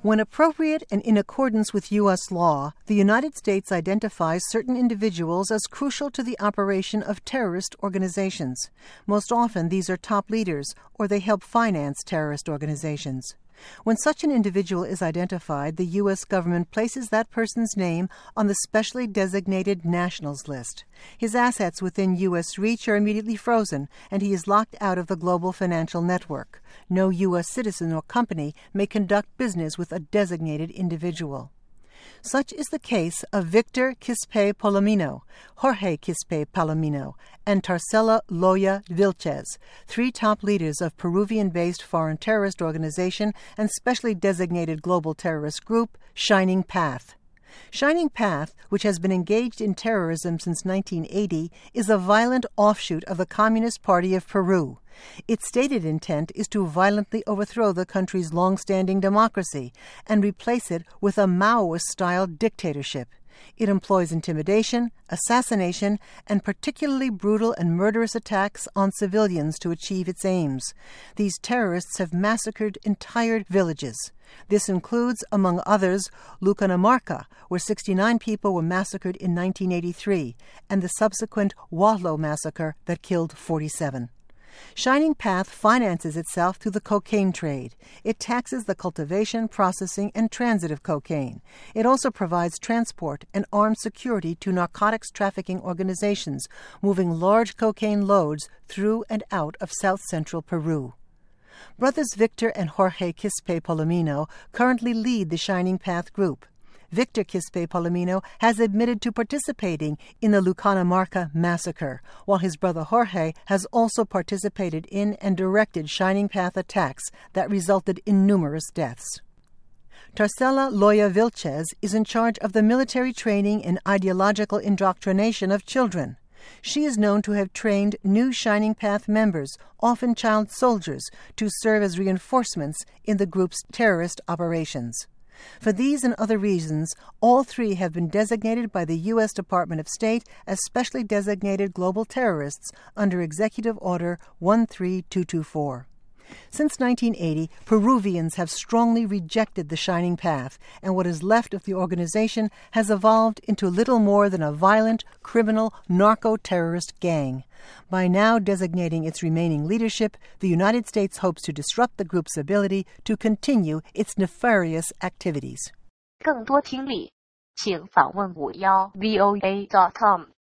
When appropriate and in accordance with U.S. law, the United States identifies certain individuals as crucial to the operation of terrorist organizations. Most often, these are top leaders, or they help finance terrorist organizations. When such an individual is identified, the U.S. government places that person's name on the specially designated nationals list. His assets within U.S. reach are immediately frozen, and he is locked out of the global financial network. No U.S. citizen or company may conduct business with a designated individual. Such is the case of Victor Quispe Palomino, Jorge Quispe Palomino, and Tarsila Loya Vilches, three top leaders of Peruvian-based foreign terrorist organization and specially designated global terrorist group, Shining Path. Shining Path, which has been engaged in terrorism since 1980, is a violent offshoot of the Communist Party of Peru. Its stated intent is to violently overthrow the country's long-standing democracy and replace it with a Maoist-style dictatorship. It employs intimidation, assassination, and particularly brutal and murderous attacks on civilians to achieve its aims. These terrorists have massacred entire villages. This includes, among others, Lucanamarca, where 69 people were massacred in 1983, and the subsequent Hualo massacre that killed 47. Shining Path finances itself through the cocaine trade. It taxes the cultivation, processing, and transit of cocaine. It also provides transport and armed security to narcotics trafficking organizations, moving large cocaine loads through and out of south-central Peru. Brothers Victor and Jorge Quispe Palomino currently lead the Shining Path group. Victor Quispe Palomino has admitted to participating in the Lucanamarca massacre, while his brother Jorge has also participated in and directed Shining Path attacks that resulted in numerous deaths. Tarsila Loya Vilches is in charge of the military training and ideological indoctrination of children. She is known to have trained new Shining Path members, often child soldiers, to serve as reinforcements in the group's terrorist operations. For these and other reasons, all three have been designated by the U.S. Department of State as specially designated global terrorists under Executive Order 13224. Since 1980, Peruvians have strongly rejected the Shining Path, and what is left of the organization has evolved into little more than a violent, criminal, narco-terrorist gang. By now designating its remaining leadership, the United States hopes to disrupt the group's ability to continue its nefarious activities. 更多听力，请访问51voa.com。